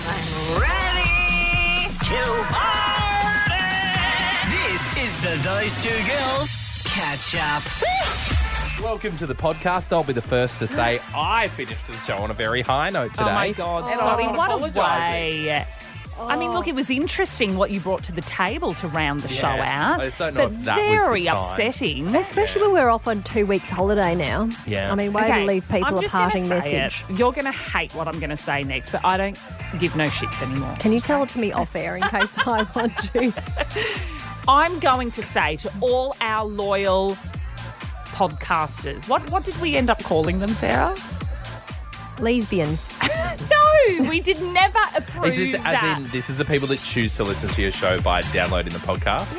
I'm ready to party. This is the Those Two Girls Catch Up. Welcome to the podcast. I'll be the first to say I finished the show on a very high note today. Oh, my God, And Scotty, I'm what a apologising. way. I mean, look, it was interesting what you brought to the table to round the show out. I just don't know but if that was the very time. upsetting. Especially when we're off on 2 weeks holiday now. Yeah. I mean, way to leave people I'm a just gonna parting say message. it. You're going to hate what I'm going to say next, but I don't give no shits anymore. Can you tell it to me off air in case I want to? I'm going to say to all our loyal podcasters, what did we end up calling them, Sarah? Lesbians. No, we did never approve Is this, that. as in, this is the people that choose to listen to your show by downloading the podcast?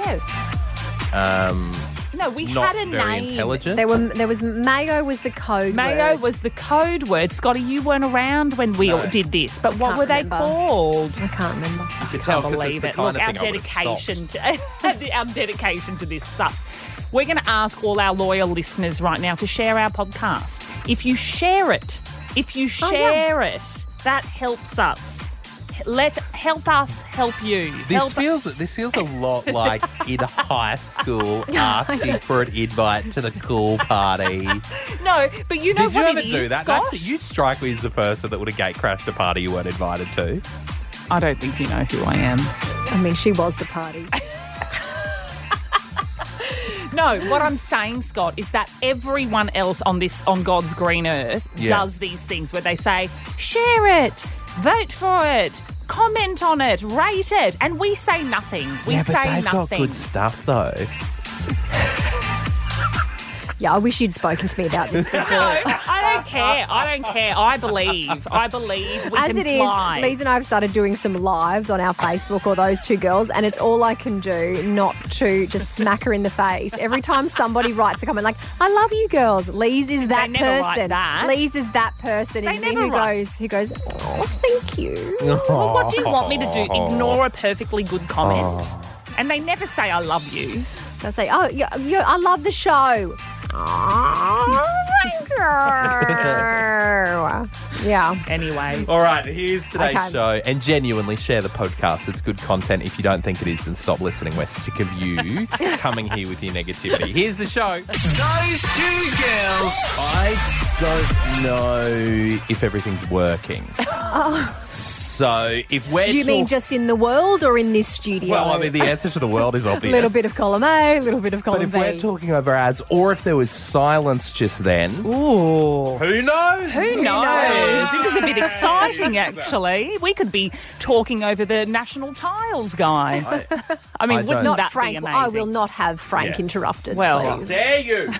Yes. No, we Not had a very name. intelligent. There was Mayo was the code Mayo word. was the code word. Scotty, you weren't around when we all did this, but what can't were they remember. called? I can't remember. You can I tell can't 'cause believe it's it. the kind Look, our of thing I would have stopped. our dedication to this sucks. We're going to ask all our loyal listeners right now to share our podcast. If you share it, that helps us. Help us help you. This feels a lot like in high school asking for an invite to the cool party. No, but you know Did you what ever it is, do that? Scott? You strike me as the person that would have gate crashed a party you weren't invited to. I don't think you know who I am. I mean, she was the party. No, what I'm saying, Scott, is that everyone else on God's green earth does these things where they say, share it, vote for it, comment on it, rate it, and we say nothing. We say but they've nothing. got good stuff though. Yeah, I wish you'd spoken to me about this before. No, I don't care. I believe we As can it fly. is, Lise and I have started doing some lives on our Facebook or Those Two Girls, and it's all I can do not to just smack her in the face. Every time somebody writes a comment like, I love you girls, Lise is that They never person. write that. Lise is that person They in never who write- goes, oh, thank you. Well, what do you want me to do? Ignore a perfectly good comment? And they never say I love you. I say, oh, yeah, I love the show. Oh, thank you. Yeah. Anyway. All right, here's today's Okay. show. And genuinely share the podcast. It's good content. If you don't think it is, then stop listening. We're sick of you coming here with your negativity. Here's the show. Those Two Girls. I don't know if everything's working. So if we're Do you mean just in the world or in this studio? Well, I mean, the answer to the world is a obvious. little bit of column A, a little bit of But column if B. we're talking over ads, or if there was silence just then, Ooh. who knows? Who knows? This is a bit exciting, actually. We could be talking over the national tiles guy. I mean, I wouldn't don't- Not that Frank. be amazing? I will not have Frank Yeah. interrupted. Well, please. Dare you?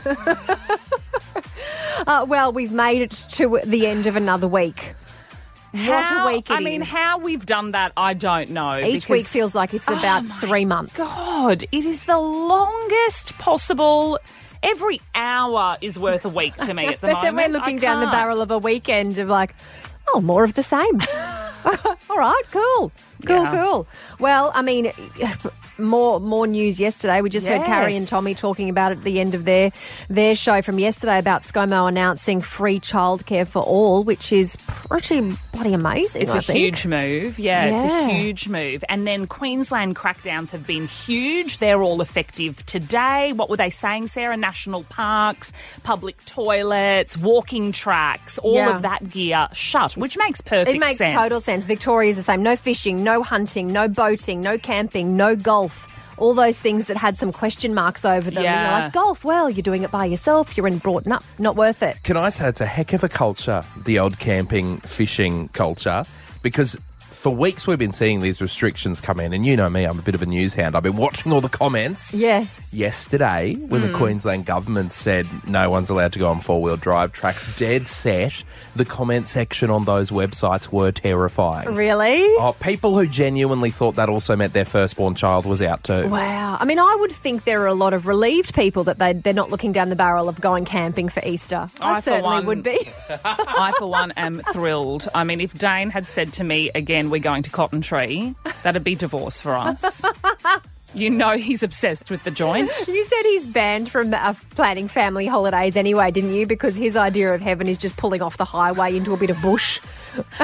Well, we've made it to the end of another week. How, what a week it I mean, is. how we've done that, I don't know. Each because- week feels like it's about 3 months. God, it is the longest possible. Every hour is worth a week to me at the But moment. then we're looking down the can't. barrel of a weekend of like, oh, more of the same. All right, cool. Yeah. Well, I mean, more news yesterday. We just heard Carrie and Yes. Tommy talking about it at the end of their show from yesterday about ScoMo announcing free childcare for all, which is pretty bloody amazing. It's I a think. huge move. Yeah, it's Yeah. a huge move. And then Queensland crackdowns have been huge. They're all effective today. What were they saying, Sarah? National parks, public toilets, walking tracks, all Yeah. of that gear shut, which makes perfect It makes sense. total sense. Victoria's the same. No fishing, no hunting, no boating, no camping, no golf. All those things that had some question marks over them. And Yeah. you're like, golf, well, you're doing it by yourself. You're in brought up. Not worth it. Can I say it's a heck of a culture, the old camping, fishing culture, because for weeks we've been seeing these restrictions come in, and you know me, I'm a bit of a news hound. I've been watching all the comments. Yeah. Yesterday, when the Queensland government said no one's allowed to go on four-wheel drive tracks, dead set, the comment section on those websites were terrifying. Really? Oh, people who genuinely thought that also meant their firstborn child was out too. Wow. I mean, I would think there are a lot of relieved people that they're not looking down the barrel of going camping for Easter. I I, for certainly one- would be. I, for one, am thrilled. I mean, if Dane had said to me again, we're going to Cotton Tree, that'd be divorce for us. You know he's obsessed with the joint. You said he's banned from planning family holidays anyway, didn't you? Because his idea of heaven is just pulling off the highway into a bit of bush. I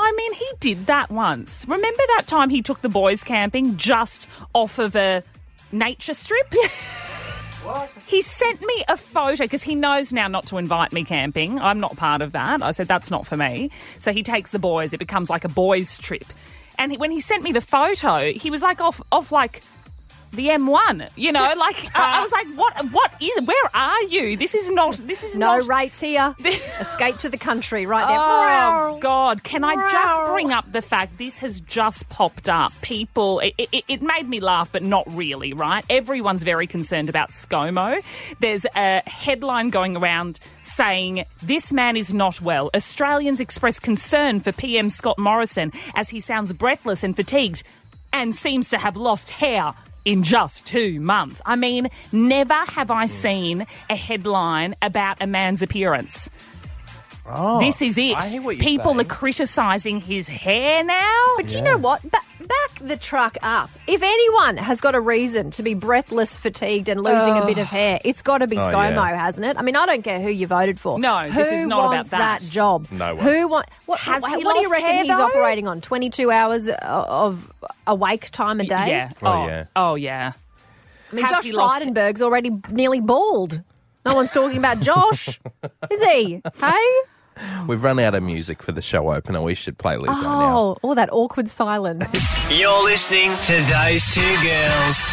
I mean, he did that once. Remember that time he took the boys camping just off of a nature strip? What? He sent me a photo because he knows now not to invite me camping. I'm not part of that. I said, that's not for me. So he takes the boys. It becomes like a boys' trip. And when he sent me the photo, he was like off like the M1, you know, like I was like, where are you? This is no not rates here. Escape to the country right there. Oh, God. Can I just bring up the fact this has just popped up? People, it made me laugh, but not really, right? Everyone's very concerned about ScoMo. There's a headline going around saying, this man is not well. Australians express concern for PM Scott Morrison as he sounds breathless and fatigued and seems to have lost hair in just 2 months. I mean, never have I seen a headline about a man's appearance. Oh, This is it. I hear what you're People saying. are criticising his hair now. But you know what? Back the truck up. If anyone has got a reason to be breathless, fatigued and losing a bit of hair, it's got to be ScoMo, yeah. hasn't it? I mean, I don't care who you voted for. No, this is not about wants that. job? No one. Who want? What Has he do you lost reckon hair, he's though? operating on? 22 hours of awake time a day? Yeah. Oh, yeah. Oh, yeah. I mean, Has Josh he lost- Frydenberg's already nearly bald. No one's talking about Josh, is he? Hey? We've run out of music for the show opener. We should play Lizzo now. Oh, all that awkward silence. You're listening to Those Two Girls.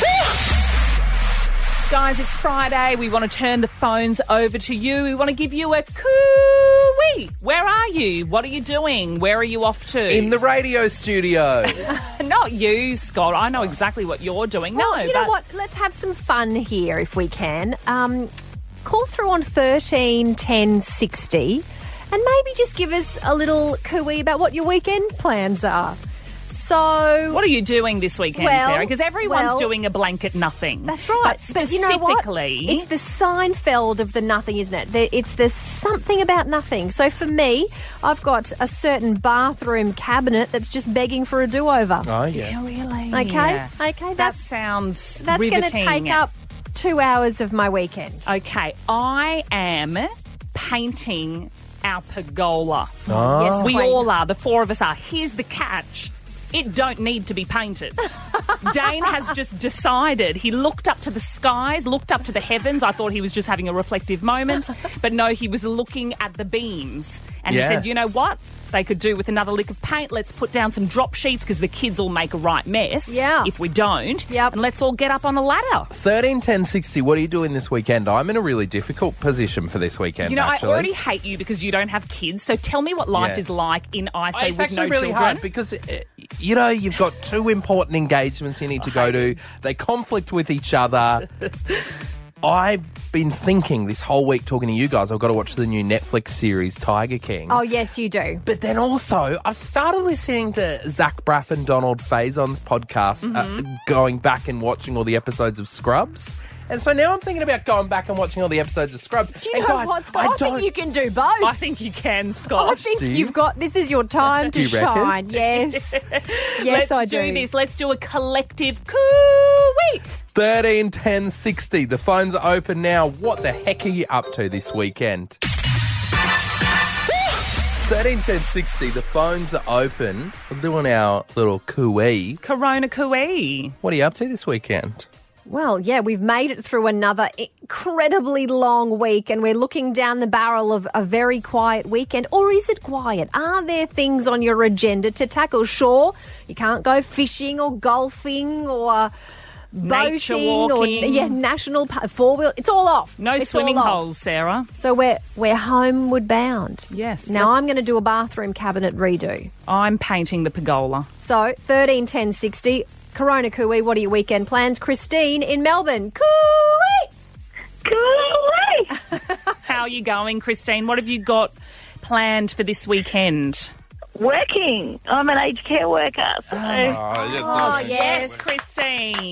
Guys, it's Friday. We want to turn the phones over to you. We want to give you a coo-wee. Where are you? What are you doing? Where are you off to? In the radio studio. Not you, Scott. I know exactly what you're doing. Well, no, you know but what? Let's have some fun here if we can. Call through on 13 10 60 and maybe just give us a little cooey about what your weekend plans are. So, what are you doing this weekend, Well, Sarah? Because everyone's well, doing a blanket nothing. that's right. But you know what? specifically, It's the Seinfeld of the nothing, isn't it? It's the something about nothing. So for me, I've got a certain bathroom cabinet that's just begging for a do-over. Oh, yeah. really? Okay? Yeah. Okay, That that's sounds going to riveting. take up 2 hours of my weekend. Okay, I am painting our pergola. Oh. Yes, We Queen. all are. The four of us are. Here's the catch. It don't need to be painted. Dane has just decided. He looked up to the skies, looked up to the heavens. I thought he was just having a reflective moment. But no, he was looking at the beams. And Yeah. he said, you know what? They could do with another lick of paint. Let's put down some drop sheets because the kids will make a right mess Yeah. if we don't. Yep. And let's all get up on a ladder. 13 10 60, what are you doing this weekend? I'm in a really difficult position for this weekend, You know, actually. I already hate you because you don't have kids. So tell me what life Yeah. is like in ISA It's with actually no really children. hard because, you know, you've got two important engagements you need to go to. They conflict with each other. I've been thinking this whole week talking to you guys, I've got to watch the new Netflix series Tiger King. Oh, yes, you do. But then also, I've started listening to Zach Braff and Donald Faison's podcast, going back and watching all the episodes of Scrubs. And so now I'm thinking about going back and watching all the episodes of Scrubs. Do you And know guys, what, Scott? I think you can do both. I think you can, Scott. I think Do you? you've got, this is your time to Do you reckon? shine. Yes. Yes, Let's I do do. this. Let's do a collective coo-wee. 13 10 60. The phones are open now. What the heck are you up to this weekend? 13 10 60. The phones are open. We're doing our little cooey. Corona cooey. What are you up to this weekend? Well, yeah, we've made it through another incredibly long week and we're looking down the barrel of a very quiet weekend. Or is it quiet? Are there things on your agenda to tackle? Sure, you can't go fishing or golfing or Nature boating walking. or national four-wheel. It's all off. No It's swimming all off. holes, Sarah. So we're homeward bound. Yes, Now I'm let's- going to do a bathroom cabinet redo. I'm painting the pergola. So 13 10 60. Corona Cooey, what are your weekend plans? Christine in Melbourne. Cooey! How are you going, Christine? What have you got planned for this weekend? Working. I'm an aged care worker. So Oh, yes. Christine.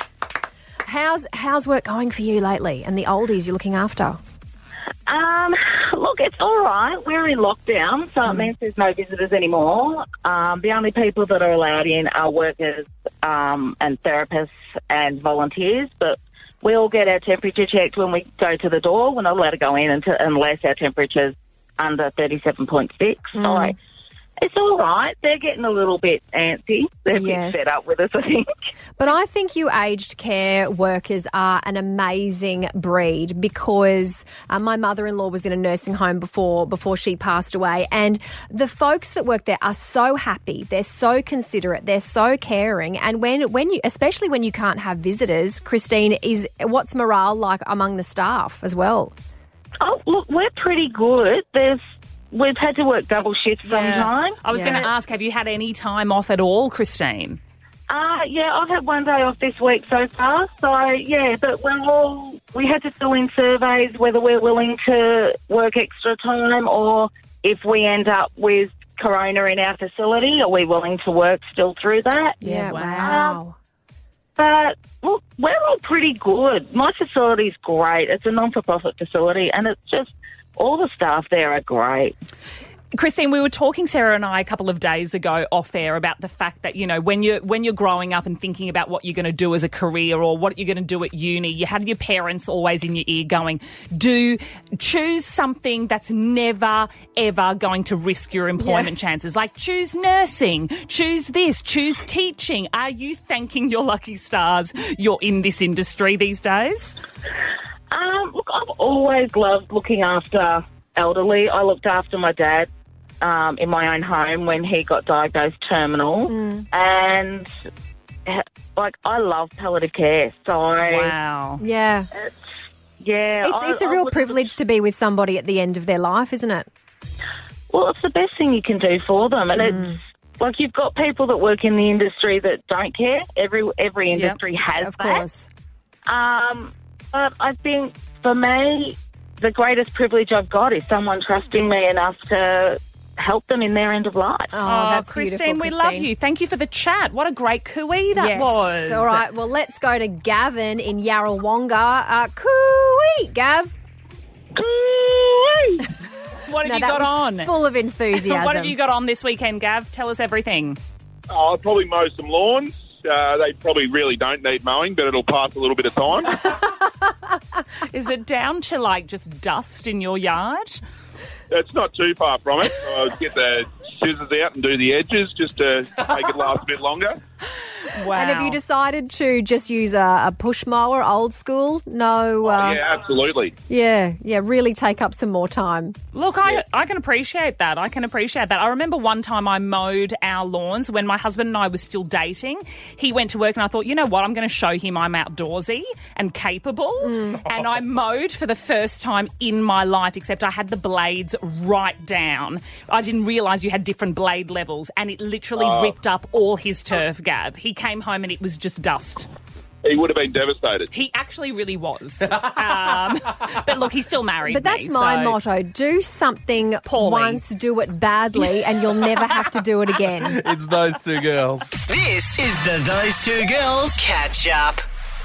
How's work going for you lately and the oldies you're looking after? look, it's all right. We're in lockdown, so it means there's no visitors anymore. The only people that are allowed in are workers and therapists and volunteers, but we all get our temperature checked when we go to the door. We're not allowed to go in unless our temperature's under 37.6. So It's all right. They're getting a little bit antsy. They're a Yes. bit fed up with us, I think. But I think you aged care workers are an amazing breed because my mother-in-law was in a nursing home before she passed away, and the folks that work there are so happy. They're so considerate. They're so caring. And when you, especially when you can't have visitors, Christine, what's morale like among the staff as well? Oh, look, we're pretty good. We've had to work double shifts sometimes. I was going to ask, have you had any time off at all, Christine? Yeah, I've had one day off this week so far. So, yeah, but we had to fill in surveys whether we're willing to work extra time or if we end up with corona in our facility, are we willing to work still through that? Yeah, wow. But, look, we're all pretty good. My facility's great. It's a non-for-profit facility, and it's just all the staff there are great. Christine, we were talking, Sarah and I, a couple of days ago off air about the fact that, you know, when you're growing up and thinking about what you're going to do as a career or what you're going to do at uni, you had your parents always in your ear going, choose something that's never, ever going to risk your employment chances. Like, choose nursing, choose this, choose teaching. Are you thanking your lucky stars you're in this industry these days? Look, I've always loved looking after elderly. I looked after my dad in my own home when he got diagnosed terminal. And, I love palliative care. So, wow. Yeah. It's a real privilege to be with somebody at the end of their life, isn't it? Well, it's the best thing you can do for them. And it's like you've got people that work in the industry that don't care. Every industry has of that. course. But I think for me, the greatest privilege I've got is someone trusting me enough to help them in their end of life. Oh, that's Christine, beautiful, we Christine. love you. Thank you for the chat. What a great cooey that was. All right, well, let's go to Gavin in Yarrawonga. Cooey, Gav. Cooey! What have you that got was on? full of enthusiasm. What have you got on this weekend, Gav? Tell us everything. Oh, I'll probably mow some lawns. They probably really don't need mowing, but it'll pass a little bit of time. Is it down to, like, just dust in your yard? It's not too far from it. I'll get the scissors out and do the edges just to make it last a bit longer. Wow. And have you decided to just use a push mower, old school? No. Yeah, absolutely. Yeah, really take up some more time. Look, I can appreciate that. I remember one time I mowed our lawns when my husband and I were still dating. He went to work and I thought, you know what, I'm going to show him I'm outdoorsy and capable. And I mowed for the first time in my life, except I had the blades right down. I didn't realise you had different blade levels, and it literally ripped up all his turf, Gab. He came home and it was just dust. He would have been devastated. He actually really was. But look, he's still married. But that's me, my so- motto. Do something Poorly. once, do it badly, and you'll never have to do it again. It's those two girls. This is the Those Two Girls Catch Up.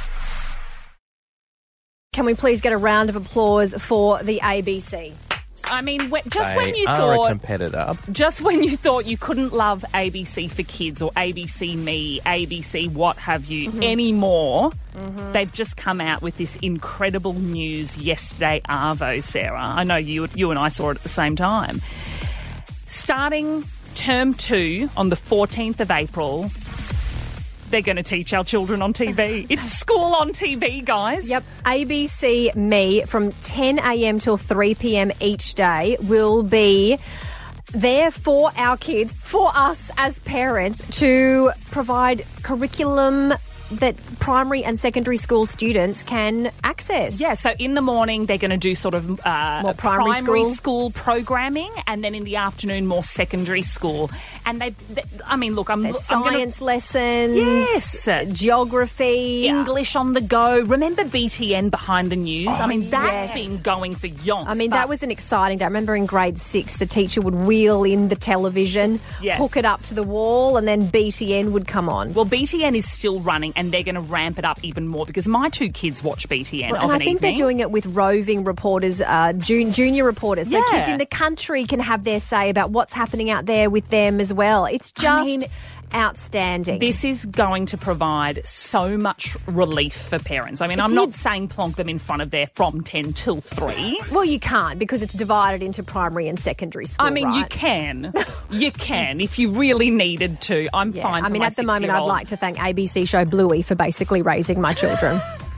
Can we please get a round of applause for the ABC? I mean, when They you are a thought, competitor. just when you thought you couldn't love ABC for Kids or ABC Me, ABC what have you anymore, they've just come out with this incredible news yesterday, Arvo, Sarah. I know you and I saw it at the same time. Starting term 2 on the 14th of April, they're going to teach our children on TV. It's school on TV, guys. Yep, ABC Me from 10 a.m. till 3 p.m. each day will be there for our kids, for us as parents, to provide curriculum that primary and secondary school students can access. Yeah, so in the morning they're going to do sort of More primary school programming, and then in the afternoon more secondary school. And I mean, look, I'm Science lessons, Yes. geography, English on the go. Remember BTN Behind the News? I mean, that's yes. been going for yonks. I mean, but that was an exciting day. I remember in grade 6, the teacher would wheel in the television, Yes. hook it up to the wall, and then BTN would come on. Well, BTN is still running, and they're going to ramp it up even more because my two kids watch BTN Well, of and an I think they're evening. doing it with roving reporters, junior reporters. So Yeah. kids in the country can have their say about what's happening out there with them as well. It's just outstanding. This is going to provide so much relief for parents. I mean, I'm not saying plonk them in front of their from 10 till 3. Well, you can't because it's divided into primary and secondary school. I mean, you right? can. You can if you really needed to. I'm Yeah. fine for I mean, my at the moment, I'd 6-year-old. like to thank ABC show Bluey for basically raising my children.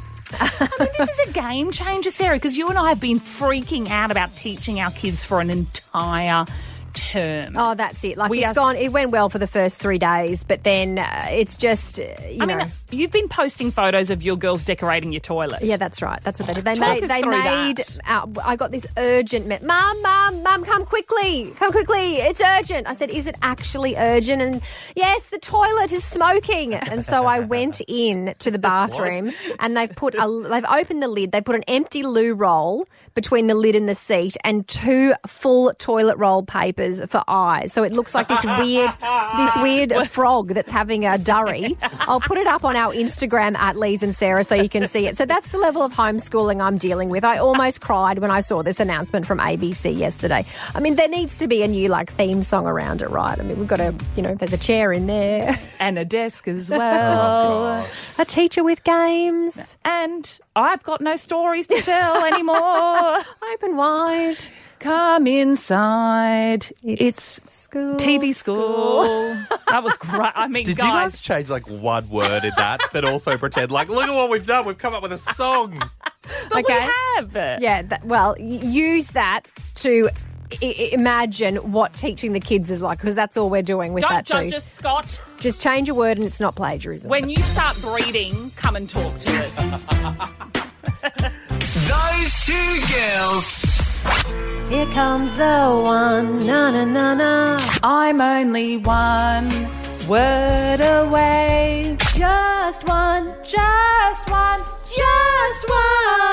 This is a game changer, Sarah, because you and I have been freaking out about teaching our kids for an entire term. Oh, that's it. Like We it's are gone. It went well for the first 3 days, but then it's just. I mean, you've been posting photos of your girls decorating your toilet. Yeah, that's right. That's what they did. They Talk made. us They through made. that. I got this urgent. Mum, come quickly! Come quickly! It's urgent. I said, "Is it actually urgent?" And yes, the toilet is smoking. And so I went in to the bathroom, and they've opened the lid. They put an empty loo roll between the lid and the seat, and 2 full toilet roll papers for eyes. So it looks like this weird frog that's having a durry. I'll put it up on our Instagram at Lees and Sarah so you can see it. So that's the level of homeschooling I'm dealing with. I almost cried when I saw this announcement from ABC yesterday. I mean, there needs to be a new theme song around it, right? I mean, we've got to, there's a chair in there. And a desk as well. A teacher with games. And I've got no stories to tell anymore. Open wide. Come inside. It's school. TV school. That was great. I mean, Did you guys change one word in that, but also pretend look at what we've done. We've come up with a song. But Okay. we have. Yeah, use that to imagine what teaching the kids is like, because that's all we're doing with Don't that judge too. us, Scott. Just change a word and it's not plagiarism. When you start breeding, come and talk to us. Those two girls. Here comes the one, na na na na. I'm only one word away. Just one, just one, just one.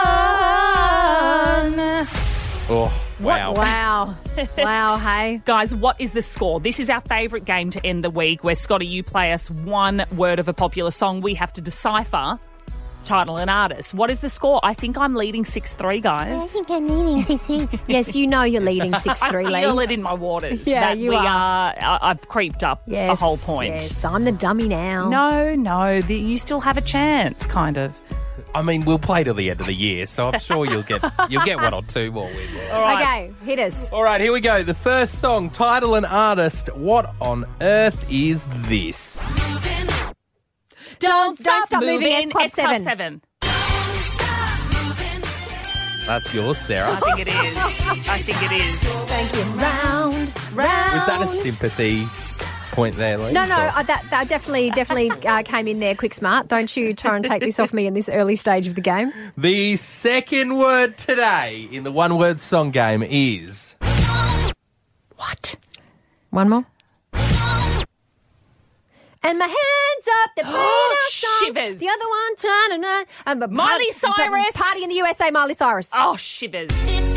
Oh, wow. Wow. Wow, hey. Guys, what is the score? This is our favourite game to end the week where, Scotty, you play us one word of a popular song. We have to decipher title and artist. What is the score? I think I'm leading 6-3, guys. I'm leading 6-3. Yes, you know you're leading 6-3, I feel Lees. it in my waters. Yeah, that you we are. I've creeped up Yes, a whole point. Yes, I'm the dummy now. No, you still have a chance, kind of. I mean, we'll play till the end of the year, so I'm sure you'll get 1 or 2 more wins. All right. Okay, hit us. All right, here we go. The first song, title and artist. What on earth is this? Don't stop moving, S Club 7. 7. That's yours, Sarah. I think it is. I think it is. Thank you. Round. Was that a sympathy point there, Lee? No, that definitely came in there quick smart. Don't you try and take this off me in this early stage of the game. The second word today in the one-word song game is... What? One more. And my hands up, they're playing our song. Shivers. The other one, turn and Miley Cyrus. Party in the USA, Miley Cyrus. Oh, shivers. Is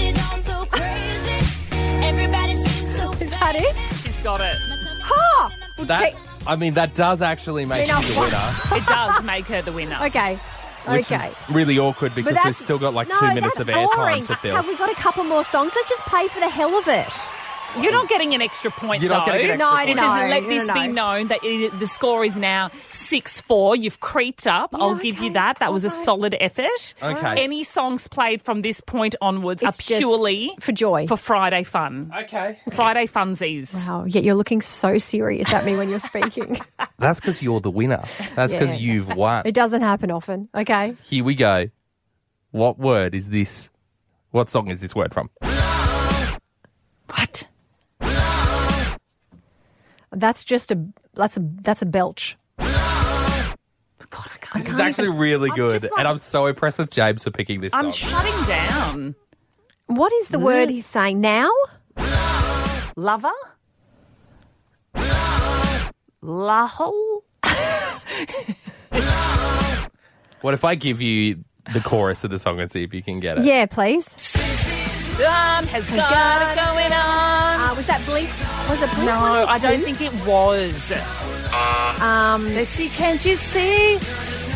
that it? She's got it. Ha! That does actually make you the winner. It does make her the winner. Okay. Which Okay. is really awkward because we've still got 2 minutes of airtime to fill. Have we got a couple more songs? Let's just play for the hell of it. You're not getting an extra point, You're not though. getting an extra point. This No, is, let no, this no. be known that the score is now 6-4. You've creeped up. I'll give you that. That was a solid effort. Okay. Any songs played from this point onwards It's are just purely for joy. for Friday fun. Okay. Friday funsies. Wow, yet you're looking so serious at me when you're speaking. That's because you're the winner. That's because Yeah. you've won. It doesn't happen often, okay? Here we go. What word is this? What song is this word from? What? That's a belch. God, I can't. This is actually really I'm good, just like- and I'm so impressed with James for picking this I'm song. shutting down. What is the word he's saying now? Lover? Lahole? What if I give you the chorus of the song and see if you can get it? Yeah, please. Has got it going on. Was that Blink? Was it Blink? No, I don't think it was. Let's see, can't you see?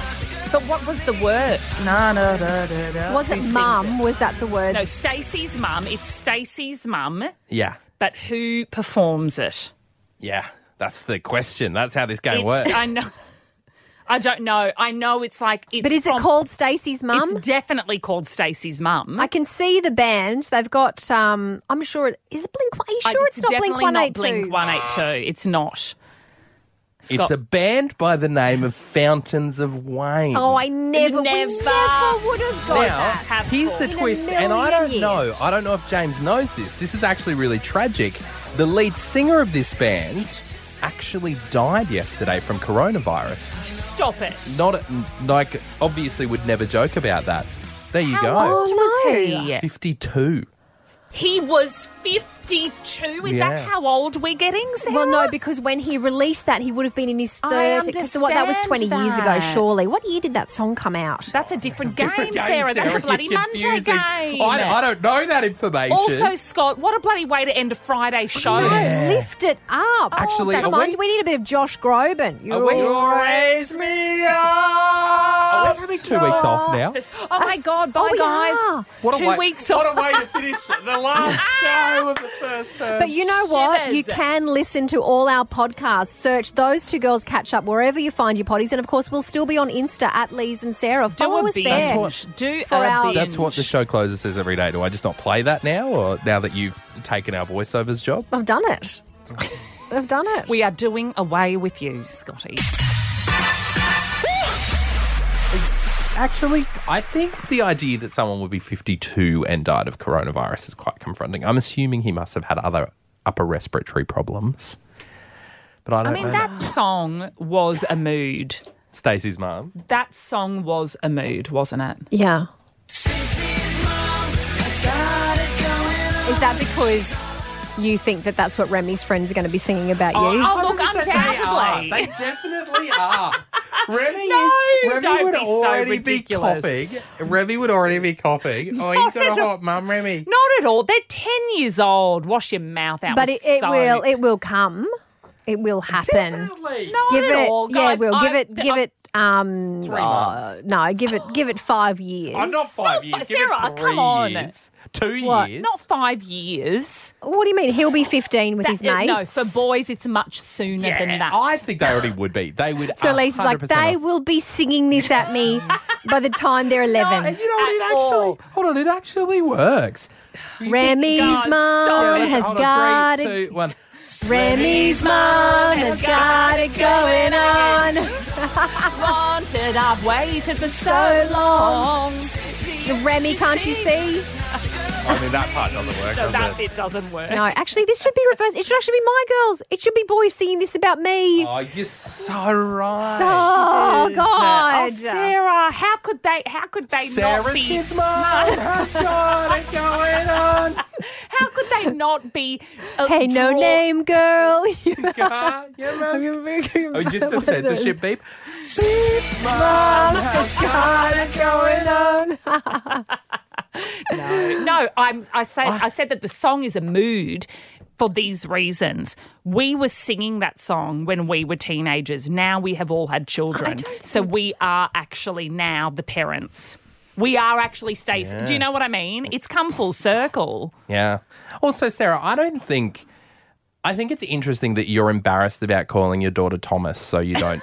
But what was the word? Was Who it sings mum? Was that the word? No, Stacey's mum. It's Stacey's mum, Yeah. but who performs it? Yeah. That's the question. That's how this game works. I know. I don't know. I know it's like... But is it called Stacey's Mum? It's definitely called Stacey's mum. I can see the band. They've got, I'm sure, is it Blink? Are you sure it's not Blink definitely 182? not Blink 182. It's not. It's a band by the name of Fountains of Wayne. Oh, we never would have got Now, that. here's the In a twist, and I million don't know. years. I don't know if James knows this. This is actually really tragic. The lead singer of this band actually died yesterday from coronavirus. Stop it. Not like obviously would never joke about that. There you How go. old was he? 52. He was 52. Is Yeah. that how old we're getting, Sarah? Well, no, because when he released that, he would have been in his 30s. I Because that was 20 years ago, understand surely. What year did that song come out? That's a different game, Different game, Sarah. That's a Sarah. bloody You're Monday confusing. game. I don't know that information. Also, Scott, what a bloody way to end a Friday show. Yeah. Lift it up. Actually, Come are on, we need a bit of Josh Groban. Are we- Raise me up. Are we having 2 weeks off now? Oh, my God. Bye, we guys. are. 2 weeks off. What a way to finish the last show of the first term. But you know what? Shivers. You can listen to all our podcasts. Search Those Two Girls Catch Up wherever you find your potties. And, of course, we'll still be on Insta at Lees and Sarah. Do Follow a us binge. there. Do For a our- binge. That's what the show closer says every day. Do I just not play that now, or now that you've taken our voiceovers job? I've done it. I've done it. We are doing away with you, Scotty. Actually, I think the idea that someone would be 52 and died of coronavirus is quite confronting. I'm assuming he must have had other upper respiratory problems. But I I don't mean, know. that song was a mood. Stacey's mum. That song was a mood, wasn't it? Yeah. Is that because you think that that's what Remy's friends are going to be singing about you? Oh, look, 100% undoubtedly. They definitely are. Remy don't would be so already be ridiculous. coughing. Remy would already be coughing. Oh, you've got Not a at hot mum, Remy. Not at all. They're 10 years old. Wash your mouth out. But with it soap. will come. It will happen. Definitely. Not Give at it, all, yeah, guys. we'll give it. 3 months. No, give it 5 years. I'm not 5 years. Give Sarah, it 3 come on. years. 2 What? years. Not 5 years. What do you mean? He'll be 15 with his mates. No, for boys, it's much sooner than that. I think they already would be. They would. So Lisa's like, 100% they will be singing this at me by the time they're 11. And you know what? It At actually, all. hold on, it actually works. Remy's Guys, mum stop. has Hold got on, 3, it. 2, 1. Remy's mum has got it going on. Wanted, I've waited for so long. Remy, can't you see? I mean, that part doesn't work, No, does that it? bit doesn't work. No, actually, this should be reversed. It should actually be my girls. It should be boys singing this about me. Oh, you're so right. Oh, God. Oh, Sarah, how could they Sarah's not be? kid's mum has got it going on. How could they not be? Hey, no name girl. Oh, just a censorship beep. Mum has got it going on. No, I said that the song is a mood for these reasons. We were singing that song when we were teenagers. Now we have all had children. So we are actually now the parents. We are actually Stacey. Yeah. Do you know what I mean? It's come full circle. Yeah. Also, Sarah, I think it's interesting that you're embarrassed about calling your daughter Thomas, so you don't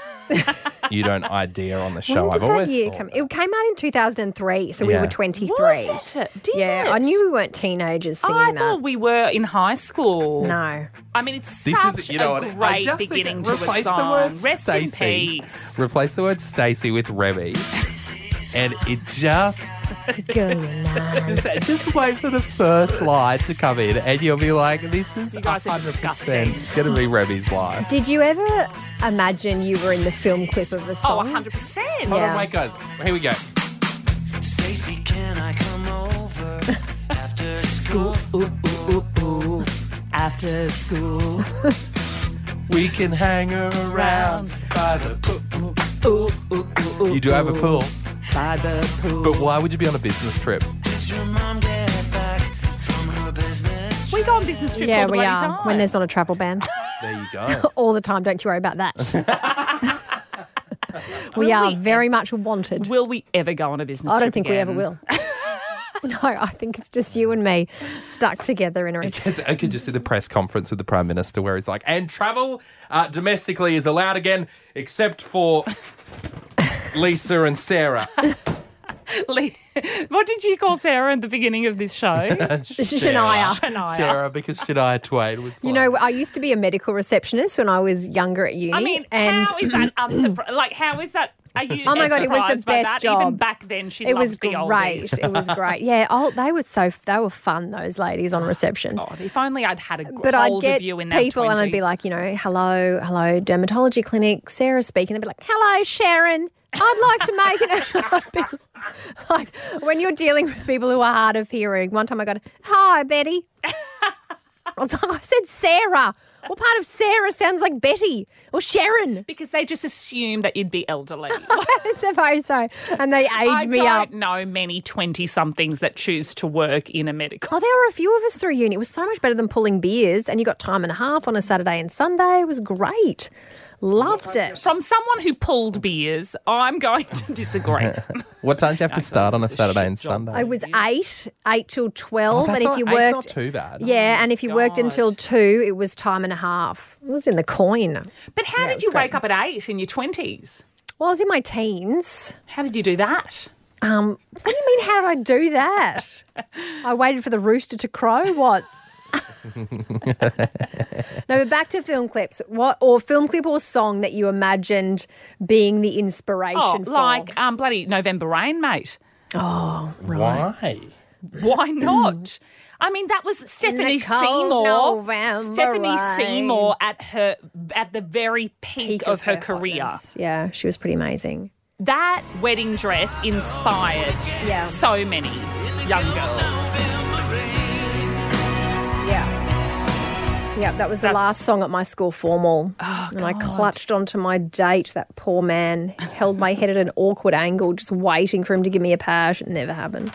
idea on the show. When I've did always that year thought come? It came out in 2003, so we Yeah. were 23. Was it? Did Yeah, it? I knew we weren't teenagers singing I that. thought we were in high school. No. I mean, it's This such is, you know a what? I great just think beginning that to a replace the song. word Rest in Stacey. peace. Replace the word Stacey with Remy. And it just just wait for the first line to come in and you'll be like, this is You guys are 100% going to be Remy's life. Did you ever imagine you were in the film clip of the Oh, song? 100%. Hold on, Yeah. wait, guys. Here we go. Stacey, can I come over after school? After school. We can hang around by the pool. You do have a pool, By the pool. but why would you be on a business trip? Did your mom get back from her business We trip? go on business trips Yeah, all the we bloody are. time. When there's not a travel ban. There you go. All the time. Don't you worry about that. We are very much wanted. Will we ever go on a business I trip don't think we ever again? will. No, I think it's just you and me stuck together in a room. I could just see the press conference with the Prime Minister where he's like, and travel domestically is allowed again, except for Lisa and Sarah. What did you call Sarah at the beginning of this show? Shania. Sarah, because Shania Twain was You know, I used to be a medical receptionist when I was younger at uni. I mean, and how is that unsurprised? Like, how is that? Are you Oh my God, it was the surprised by best that? job. Even back then, she it loved was the great. oldies. It was great. Yeah, they were fun, those ladies on reception. God, if only I'd had a But I'd hold get of you in that people 20s. and I'd be like, hello, dermatology clinic, Sarah speaking. They'd be like, hello, Sharon. I'd like to make it. I'd be like, when you're dealing with people who are hard of hearing, one time I got, hi, Betty. I said Sarah. What part of Sarah sounds like Betty or Sharon? because they just assumed that you'd be elderly. I suppose so. And they aged me I up. don't know many 20-somethings that choose to work in a medical. Oh, there were a few of us through uni. It was so much better than pulling beers, and you got time and a half on a Saturday and Sunday. It was great. Loved it. From someone who pulled beers, I'm going to disagree. What time do you have to start on a it's a Saturday shit and job. Sunday? I was 8 till 12, that's and if not- you eight's worked, not too bad. yeah, and if you worked God. until 2, it was time and a half. It was in the coin. But how it did was you great. wake up at 8 in your 20s? Well, I was in my teens. How did you do that? What do you mean? How did I do that? I waited for the rooster to crow. What? No, but back to film clips. What or film clip or song that you imagined being the inspiration Oh, for? like bloody November Rain, mate. Why? Why not? I mean, that was Stephanie cold Seymour. November Stephanie rain. Seymour at the very peak of her career. hotness. Yeah, she was pretty amazing. That wedding dress inspired Yeah. so many young girls. Yeah, that was the That's- last song at my school formal. Oh, and I God. clutched onto my date, that poor man. He held my head at an awkward angle, just waiting for him to give me a pash. It never happened.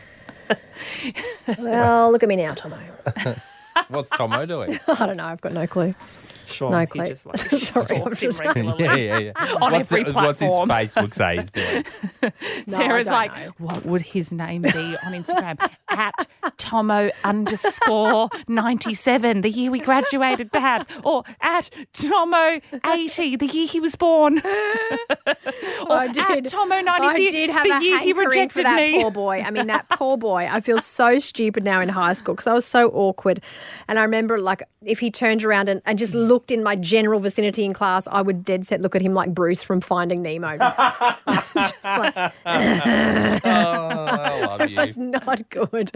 Well, look at me now, Tomo. What's Tomo doing? I don't know. I've got no clue. Sure, No he clue. just like Sorry, stalks I'm him just- regularly. Yeah. On what's every What's his platform. Facebook say he's doing? Sarah's don't like, know. what would his name be on Instagram? At Tomo_97, the year we graduated, perhaps. Or at Tomo80, the year he was born. Or I did. at Tomo96, I did have the a year he hankering rejected for that me. poor boy. I mean, that poor boy. I feel so stupid now in high school because I was so awkward. And I remember, like, if he turned around and just looked in my general vicinity in class, I would dead set look at him like Bruce from Finding Nemo. Just like, I love you. it's not good.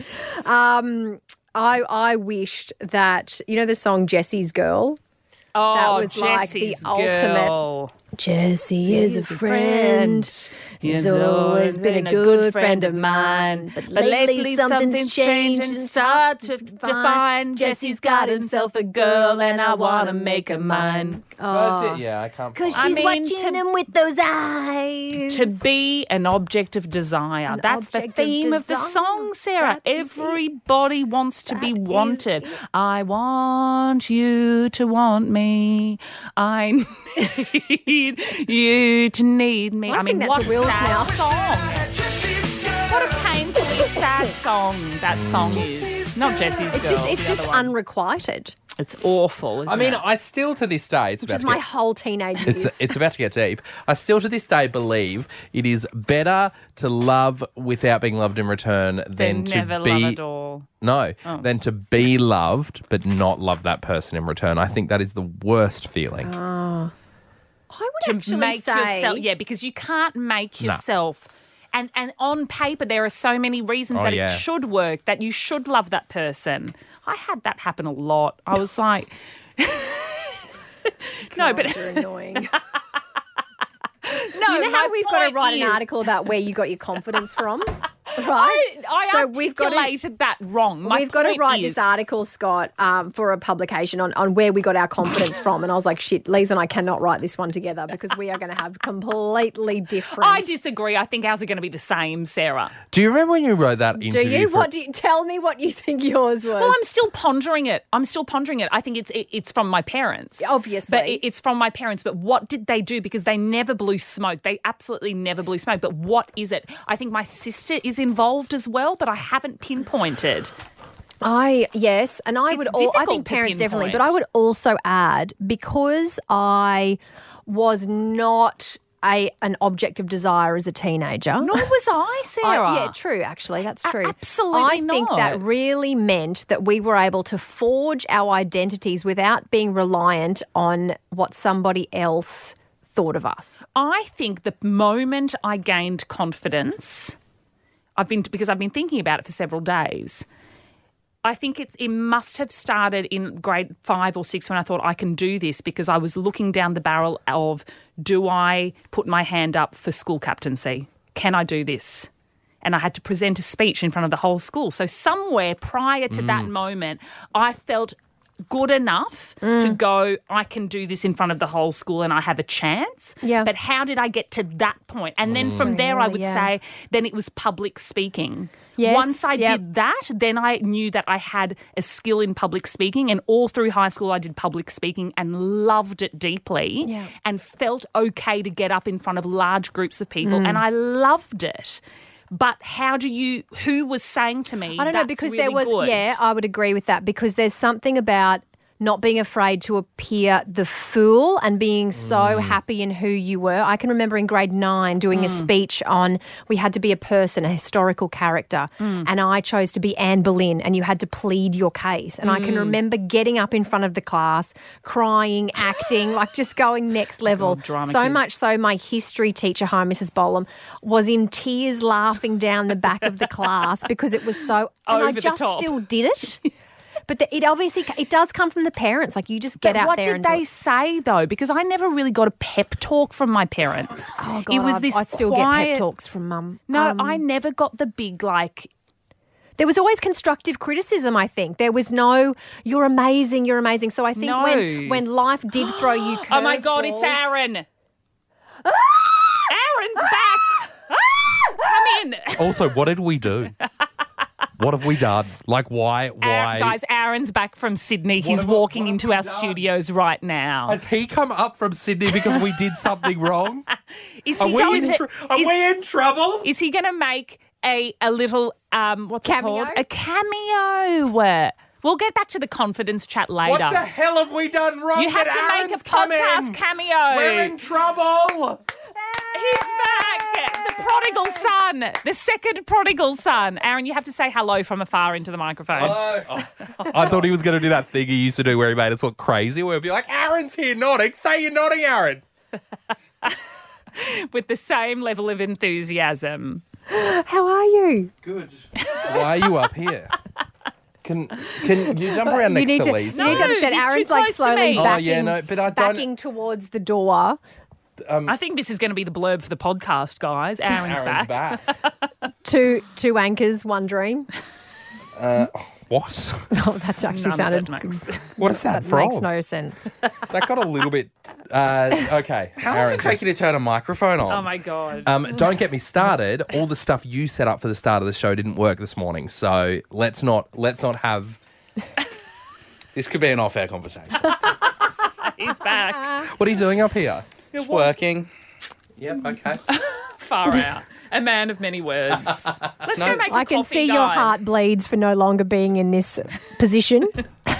I wished that, you know the song Jessie's Girl? Oh, That was like the Jessie's ultimate- girl. Jessie is a friend. He's always been a good friend of mine. But lately something's changed and start to define. Jesse's got himself a girl and I want to make her mine. That's it. Yeah, I can't. Because find she's I mean, watching to- him with those eyes. To be an object of desire. That's the object of theme of the desire. song, Sarah. That is it. Everybody wants to be That is wanted. it. I want you to want me. I need you to need me. I sing that what to Wills a sad now. song. What a painfully sad song that song is. Not Jessie's It's Girl. just, it's the just other one. unrequited, It's awful, isn't I mean, it? I still to this day, it's which about is to my get- whole teenage years. It's about to get deep. I still to this day believe it is better to love without being loved in return than to never be love at all. no, than to be loved but not love that person in return. I think that is the worst feeling. I would To actually make say, yourself, yeah, because you can't make No. yourself. And on paper, there are so many reasons Oh, that yeah. it should work, that you should love that person. I had that happen a lot. I was like, no, but you're annoying. no. You know my how we've got to point write an is- article about where you got your confidence from? right? I articulated that wrong. We've got to write is, this article, Scott, for a publication on where we got our confidence from. And I was like, shit, Lisa and I cannot write this one together because we are going to have completely different. I disagree. I think ours are going to be the same, Sarah. Do you remember when you wrote that interview? Do you? Tell me what you think yours was. Well, I'm still pondering it. I think it's from my parents. Obviously. But it's from my parents. But what did they do? Because they never blew smoke. They absolutely never blew smoke. But what is it? I think my sister is involved as well, but I haven't pinpointed. Yes, and I think parents definitely, but I would also add, because I was not an object of desire as a teenager. Nor was I, Sarah. Yeah, true, actually. That's true. Absolutely I think that really meant that we were able to forge our identities without being reliant on what somebody else thought of us. I think the moment I gained confidence, because I've been thinking about it for several days, I think it must have started in grade 5 or 6 when I thought I can do this, because I was looking down the barrel of, do I put my hand up for school captaincy? Can I do this? And I had to present a speech in front of the whole school. So somewhere prior to that moment, I felt good enough to go, I can do this in front of the whole school and I have a chance. Yeah. But how did I get to that point? And then from there, I would say, then it was public speaking. Yes, Once I did that, then I knew that I had a skill in public speaking, and all through high school I did public speaking and loved it deeply and felt okay to get up in front of large groups of people and I loved it. But who was saying to me, I don't know, because there was, I would agree with that, because there's something about not being afraid to appear the fool and being so happy in who you were. I can remember in grade 9 doing a speech on, we had to be a person, a historical character, and I chose to be Anne Boleyn, and you had to plead your case. And I can remember getting up in front of the class, crying, acting, like just going next level. So much so my history teacher, hi Mrs. Bolam, was in tears laughing down the back of the class because it was so, and I just still did it. But it does come from the parents. Like, you just get out there and what did they say, though? Because I never really got a pep talk from my parents. Oh, God, it was I still get pep talks from Mum. No, I never got the big, like... There was always constructive criticism, I think. There was no, you're amazing, you're amazing. So I think when life did throw you curveballs... Oh, my God, it's Aaron. Aaron's back. Come in. Also, what did we do? What have we done? Like, why? Guys, Aaron's back from Sydney. He's walking into our studios right now. Has he come up from Sydney because we did something wrong? Are we in trouble? Is he going to make a little, what's cameo? It called? A cameo. We'll get back to the confidence chat later. What the hell have we done wrong? You have to make a podcast cameo. We're in trouble. He's back. The prodigal son. The second prodigal son. Aaron, you have to say hello from afar into the microphone. I thought he was going to do that thing he used to do where he made us look crazy, where he'd be like, Aaron's here nodding. Say you're nodding, Aaron. With the same level of enthusiasm. How are you? Good. Why are you up here? Can you jump around next to Lisa? You need to understand, Aaron's like slowly backing towards the door. I think this is going to be the blurb for the podcast, guys. Aaron's back. Two anchors, one dream. What? Oh, that actually sounded... What is that from? That makes no sense. That got a little bit... okay. How long does it take you to turn a microphone on? Oh, my God. Don't get me started. All the stuff you set up for the start of the show didn't work this morning, so let's not have... This could be an off-air conversation. He's back. What are you doing up here? Just working. Yep, okay. Far out. A man of many words. Let's go make a coffee, I can see guys. your heart bleeds for no longer being in this position.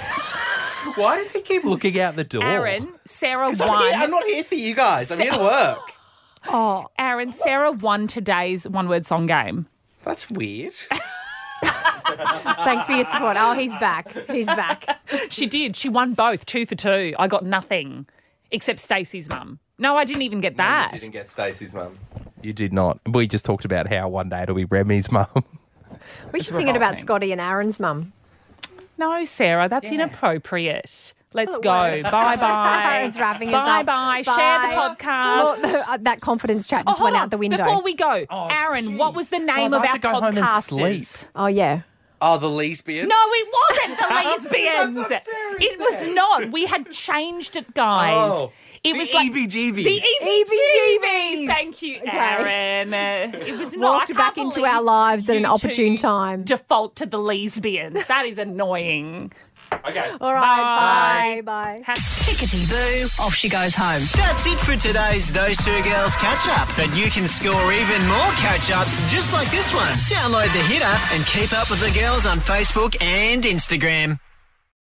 Why does he keep looking out the door? Aaron, Sarah won. I'm not here for you guys. I'm here to work. Oh, Aaron, Sarah won today's one-word song game. That's weird. thanks for your support. Oh, he's back. He's back. She did. She won both, 2 for 2. I got nothing except Stacey's mum. No, I didn't even get that. You didn't get Stacey's mum. You did not. We just talked about how one day it'll be Remy's mum. We should sing it about Scotty and Aaron's mum. No, Sarah, that's inappropriate. Let's go. Bye-bye. It's wrapping us up. Bye-bye. Share the podcast. Well, that confidence chat just hold went on. out the window. Before we go, Aaron, what was the name Guys, I of have our to go home and podcasters? sleep. Oh, yeah. Oh, the lesbians? No, it wasn't the lesbians. It was not. We had changed it, guys. Oh, it the was like EBGBs. the EBGBs. Thank you, Okay. Aaron. It was not. Walked I back can't into believe our lives at an you opportune two time. Default to the lesbians. That is annoying. Okay. All right. Bye. Tickety boo, off she goes home. That's it for today's Those Two Girls catch up. But you can score even more catch ups just like this one. Download the Hitter and keep up with the girls on Facebook and Instagram.